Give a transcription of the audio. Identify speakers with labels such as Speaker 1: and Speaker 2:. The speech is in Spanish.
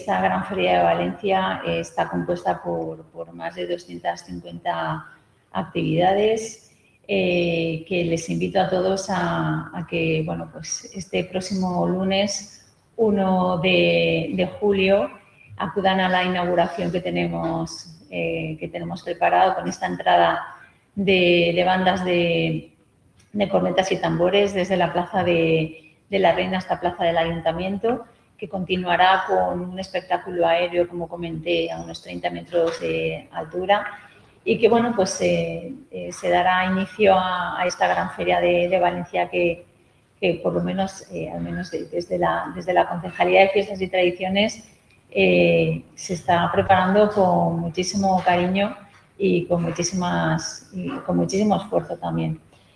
Speaker 1: Esta Gran Feria de Valencia está compuesta por más de 250 actividades que les invito a todos a que, bueno, pues este próximo lunes 1 de julio acudan a la inauguración que tenemos preparado con esta entrada de bandas de cornetas y tambores desde la Plaza de la Reina hasta Plaza del Ayuntamiento, que continuará con un espectáculo aéreo, como comenté, a unos 30 metros de altura y que, bueno, pues se dará inicio a esta gran feria de Valencia que por lo menos, al menos desde la Concejalía de Fiestas y Tradiciones, se está preparando con muchísimo cariño y con muchísimo esfuerzo también.